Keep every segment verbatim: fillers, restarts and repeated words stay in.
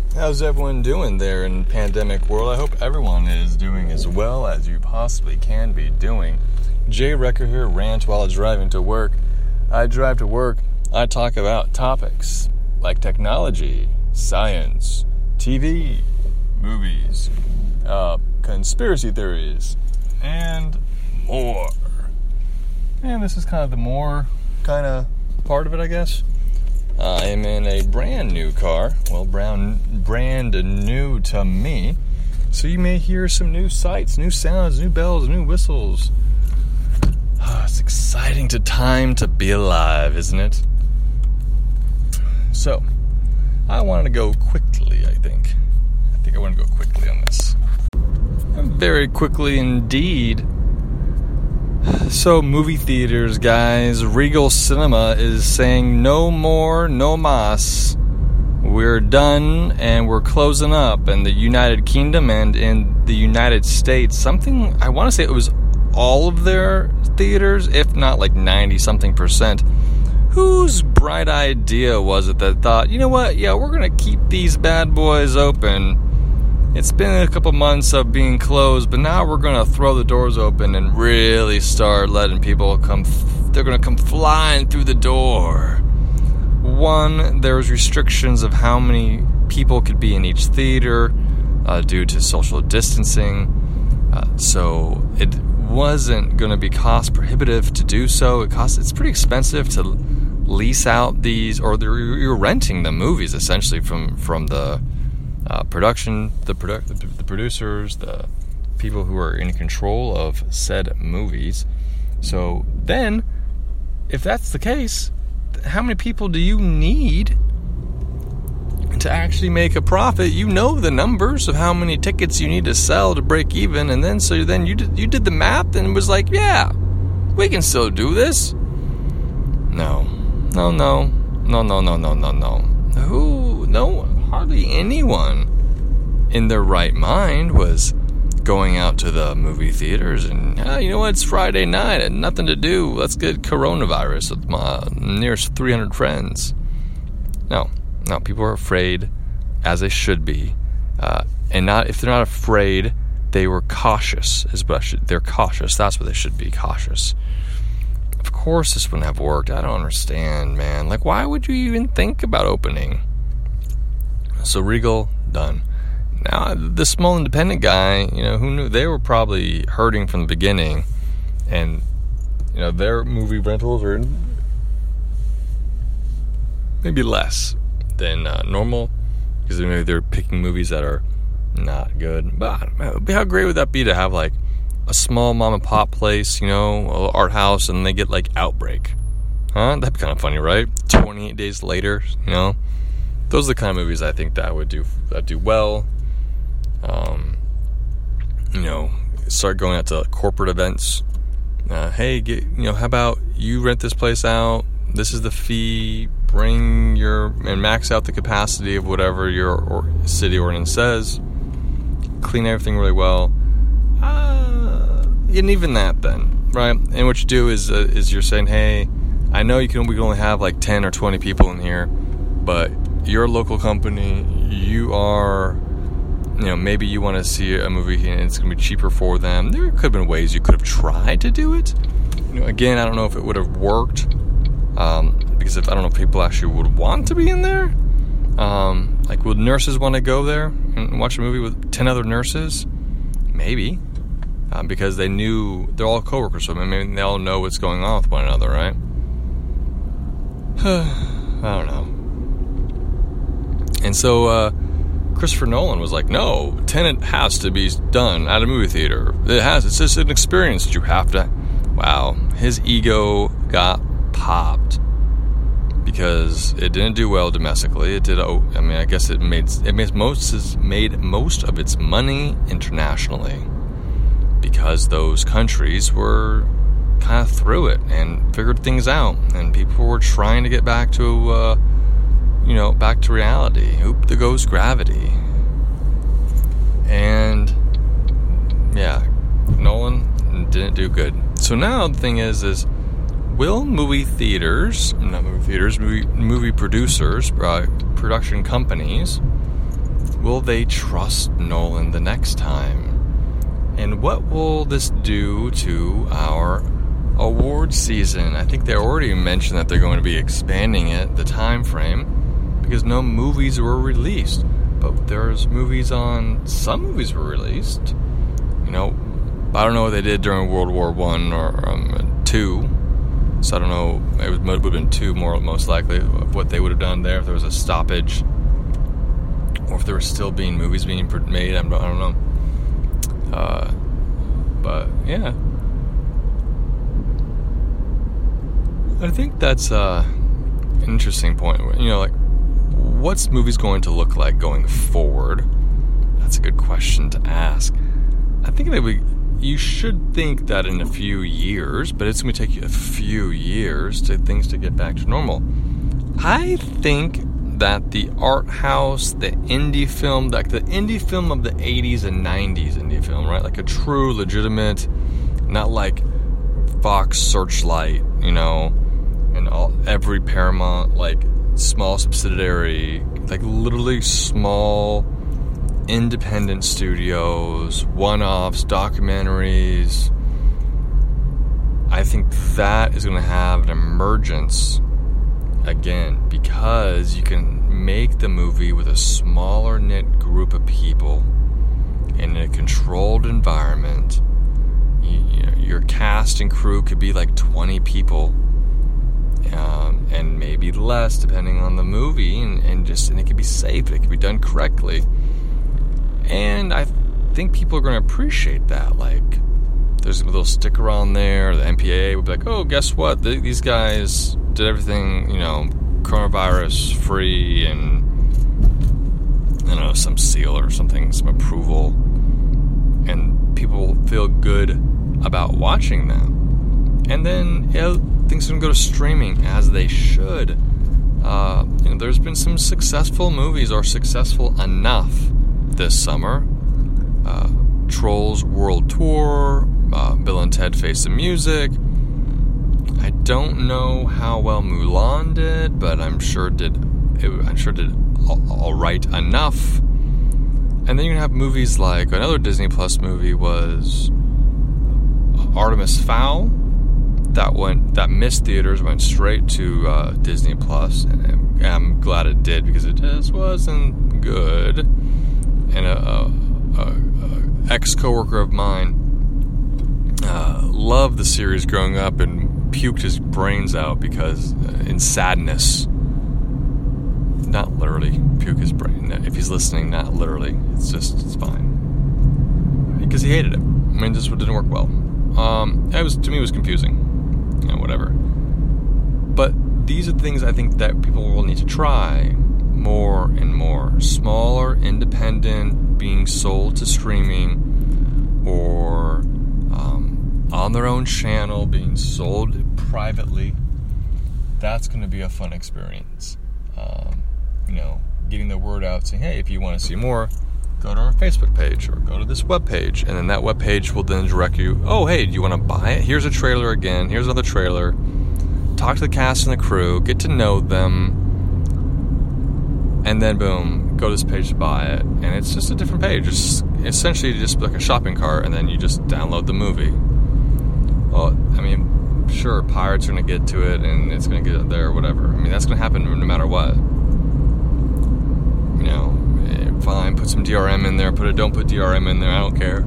How's everyone doing there in pandemic world? I hope everyone is doing as well as you possibly can be doing. Jay Recker here, rant while driving to work. I drive to work, I talk about topics like technology, science, T V, movies, uh, conspiracy theories, and more. And this is kind of the more kind of part of it, I guess. I am in a brand new car. Well, brown, brand new to me. So you may hear some new sights, new sounds, new bells, new whistles. Oh, it's exciting to time to be alive, isn't it? So, I wanted to go quickly, I think. I think I want to go quickly on this. Very quickly indeed. So, movie theaters, guys. Regal Cinema is saying no more, no mas. We're done and we're closing up in the United Kingdom and in the United States. Something, I want to say it was all of their theaters, if not like ninety-something percent. Whose bright idea was it that thought, you know what, yeah, we're going to keep these bad boys open. It's been a couple months of being closed, but now we're going to throw the doors open and really start letting people come, they're going to come flying through the door. One, there was restrictions of how many people could be in each theater uh, due to social distancing. Uh, so it wasn't going to be cost prohibitive to do so. It costs, it's pretty expensive to lease out these, or you're renting the movies essentially from, from the Uh, production, the, produ- the the producers, the people who are in control of said movies. So then, if that's the case, how many people do you need to actually make a profit? You know the numbers of how many tickets you need to sell to break even, and then so then you did, you did the math and was like, yeah, we can still do this. No, no, no, no, no, no, no, no, no. Who? No one. Hardly anyone in their right mind was going out to the movie theaters and, ah, you know what, it's Friday night and nothing to do. Let's get coronavirus with my nearest three hundred friends. No, no, people are afraid, as they should be. Uh, and not if they're not afraid, they were cautious. Is what I should, they're cautious. That's what they should be, cautious. Of course this wouldn't have worked. I don't understand, man. Like, why would you even think about opening? So Regal, done. Now, the small independent guy, you know, who knew? They were probably hurting from the beginning. And, you know, their movie rentals are maybe less than uh, normal. Because maybe they're picking movies that are not good. But how great would that be to have, like, a small mom and pop place, you know, an art house, and they get, like, Outbreak. Huh? That'd be kind of funny, right? twenty-eight days later, you know? Those are the kind of movies I think that would do that do well. Um, you know, start going out to corporate events. Uh, hey, get, you know, how about you rent this place out? This is the fee. Bring your and max out the capacity of whatever your or city ordinance says. Clean everything really well. Uh, and even that, then, right? And what you do is uh, is you're saying, hey, I know you can we can only have like ten or twenty people in here, but you're a local company, you are, you know, maybe you want to see a movie and it's going to be cheaper for them. There could have been ways you could have tried to do it. You know, again, I don't know if it would have worked, um, because if, I don't know if people actually would want to be in there. Um, like, would nurses want to go there and watch a movie with ten other nurses? Maybe, um, because they knew, they're all coworkers, so maybe they all know what's going on with one another, right? I don't know. And so uh, Christopher Nolan was like, no, Tenet has to be done at a movie theater. It has. It's just an experience that you have to. Wow. His ego got popped because it didn't do well domestically. It did. Oh, I mean, I guess it made it made most it made most of its money internationally because those countries were kind of through it and figured things out, and people were trying to get back to. Uh, You know, back to reality. Oop, there goes gravity. And, yeah, Nolan didn't do good. So now the thing is, is will movie theaters, not movie theaters, movie, movie producers, uh, production companies, will they trust Nolan the next time? And what will this do to our award season? I think they already mentioned that they're going to be expanding it, the time frame, because no movies were released. But there's movies on, some movies were released. You know, I don't know what they did during World War One or um, Two. So I don't know, it would have been two more, most likely, of what they would have done there if there was a stoppage. Or if there were still being movies being made, I don't, I don't know. Uh, but, yeah. I think that's uh, an interesting point. You know, like, what's movies going to look like going forward? That's a good question to ask. I think that we, you should think that in a few years, but it's going to take you a few years to things to get back to normal. I think that the art house, the indie film, like the indie film of the eighties and nineties indie film, right? Like a true, legitimate, not like Fox Searchlight, you know, and all every Paramount, like, small subsidiary, like literally small independent studios, one-offs, documentaries. I think that is going to have an emergence again, because you can make the movie with a smaller knit group of people in a controlled environment. You, you know, your cast and crew could be like twenty people. Um, and maybe less depending on the movie, and, and just and it could be safe, it could be done correctly, and I think people are going to appreciate that. Like, there's a little sticker on there, the M P A A would be like, oh, guess what, the, these guys did everything, you know, coronavirus free, and I don't know, some seal or something, some approval, and people feel good about watching them. And then, you know, things are going to go to streaming, as they should. Uh, you know, there's been some successful movies, or successful enough this summer. Uh, Trolls World Tour, uh, Bill and Ted Face the Music. I don't know how well Mulan did, but I'm sure did. It, I'm sure did all, all right enough. And then you have movies like another Disney Plus movie was Artemis Fowl. That went that missed theaters, went straight to uh, Disney Plus, and I'm glad it did, because it just wasn't good. And a, a, a, a ex-coworker of mine uh, loved the series growing up and puked his brains out because uh, in sadness. Not literally puke his brain. If he's listening, not literally. It's just it's fine, because he hated it. I mean, this didn't work well. Um, it was to me it was confusing. You know, whatever. But these are things I think that people will need to try more and more. Smaller, independent, being sold to streaming, or um, on their own channel, being sold privately. That's going to be a fun experience. Um, you know, getting the word out, saying, hey, if you want to see more, go to our Facebook page or go to this web page, and then that web page will then direct you, oh, hey, do you want to buy it? Here's a trailer again. Here's another trailer. Talk to the cast and the crew. Get to know them. And then, boom, go to this page to buy it. And it's just a different page. It's essentially just like a shopping cart, and then you just download the movie. Well, I mean, sure, pirates are going to get to it, and it's going to get there or whatever. I mean, that's going to happen no matter what. You know, fine, put some D R M in there, put it, don't put D R M in there, I don't care.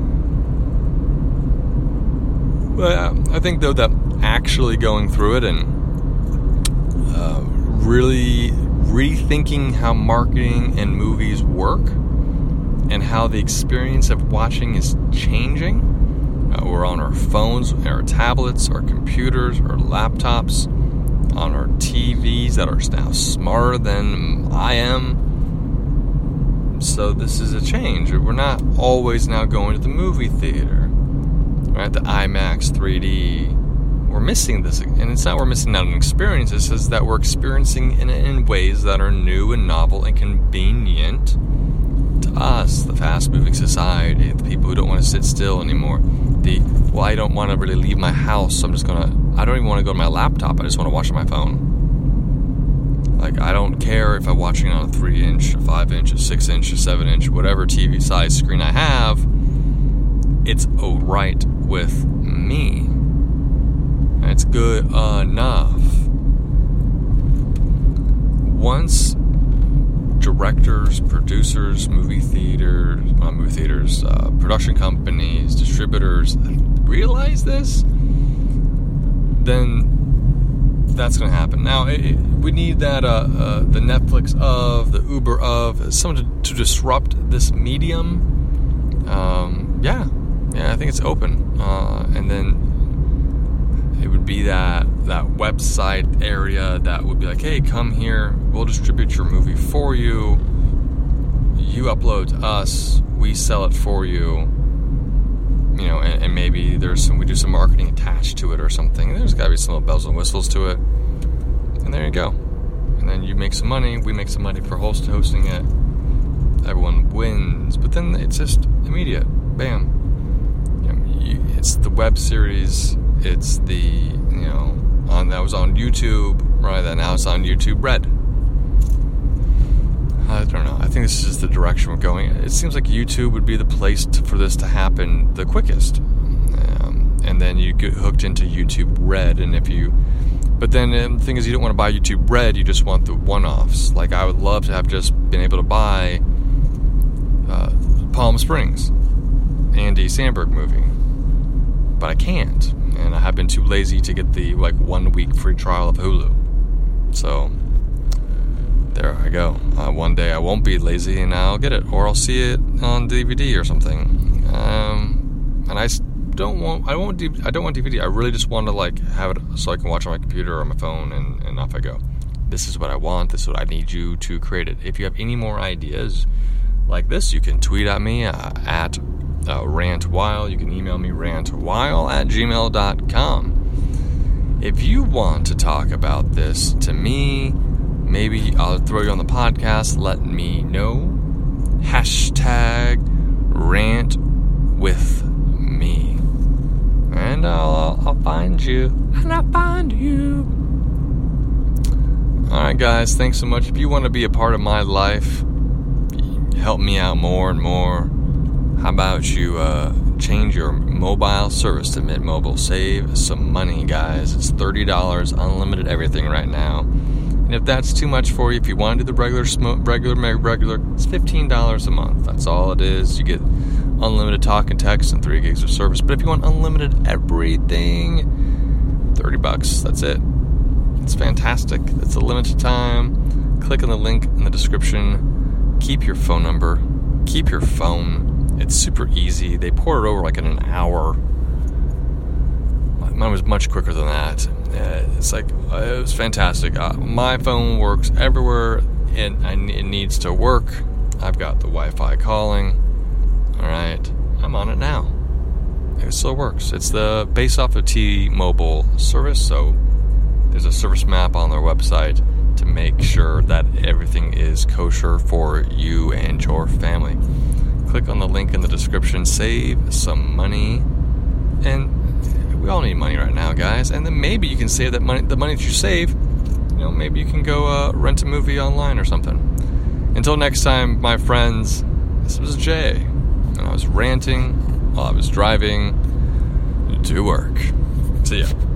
But uh, I think, though, that actually going through it and uh, really rethinking how marketing and movies work and how the experience of watching is changing. Uh, we're on our phones, our tablets, our computers, our laptops, on our T Vs that are now smarter than I am. So this is a change. We're not always now going to the movie theater, right? The IMAX three D. We're missing this, and it's not we're missing out on an experience. It's just that we're experiencing it in, in ways that are new and novel and convenient to us, the fast-moving society, the people who don't want to sit still anymore. The, well, I don't want to really leave my house, so I'm just going to, I don't even want to go to my laptop, I just want to watch on my phone. Like, I don't care if I'm watching it on a three inch, a five inch, a six inch, a seven inch, whatever T V size screen I have, it's alright with me. It's good enough. Once directors, producers, movie theaters, not movie theaters, uh, production companies, distributors realize this, then that's going to happen. Now, it, it, we need that, uh, uh, the Netflix of, the Uber of, someone to, to disrupt this medium. Um, yeah, yeah, I think it's open. Uh, and then it would be that that website area that would be like, hey, come here, we'll distribute your movie for you. You upload to us, we sell it for you. You know, and, and maybe there's some, we do some marketing attached to it or something. There's got to be some little bells and whistles to it. And there you go. And then you make some money, we make some money for host hosting it. Everyone wins. But then it's just immediate. Bam. You know, you, it's the web series. It's the, you know, on that was on YouTube, right? Then now it's on YouTube Red. I don't know. I think this is just the direction we're going. It seems like YouTube would be the place to, for this to happen the quickest. Um, and then you get hooked into YouTube Red, and if you, but then um, the thing is, you don't want to buy YouTube Red. You just want the one-offs. Like, I would love to have just been able to buy uh, Palm Springs, Andy Samberg movie, but I can't. And I have been too lazy to get the, like, one-week free trial of Hulu. So, there I go. Uh, one day I won't be lazy and I'll get it. Or I'll see it on D V D or something. Um, and I don't want, I won't, I don't want D V D. I really just want to, like, have it so I can watch on my computer or on my phone, and, and off I go. This is what I want. This is what I need you to create it. If you have any more ideas like this, you can tweet at me uh, at Uh, rantwhile. You can email me rantwhile at gmail dot com. If you want to talk about this to me, maybe I'll throw you on the podcast. Let me know. Hashtag rant with me, and I'll, I'll find you, and I'll find you. Alright guys, thanks so much. If you want to be a part of my life, help me out more and more, how about you uh, change your mobile service to Mint Mobile? Save some money, guys. It's thirty dollars, unlimited everything right now. And if that's too much for you, if you want to do the regular, regular, regular, it's fifteen dollars a month. That's all it is. You get unlimited talk and text and three gigs of service. But if you want unlimited everything, thirty bucks. That's it. It's fantastic. It's a limited time. Click on the link in the description. Keep your phone number. Keep your phone. It's super easy. They pour it over like in an hour. Mine was much quicker than that. Uh, it's like, uh, it was fantastic. Uh, my phone works everywhere, and I, it needs to work. I've got the Wi-Fi calling. Alright, I'm on it now. It still works. It's the based off of T-Mobile service, so there's a service map on their website to make sure that everything is kosher for you and your family. Click on the link in the description, save some money, and we all need money right now, guys. And then maybe you can save that money, the money that you save, you know, maybe you can go uh, rent a movie online or something. Until next time, my friends, this was Jay, and I was ranting while I was driving to work. See ya.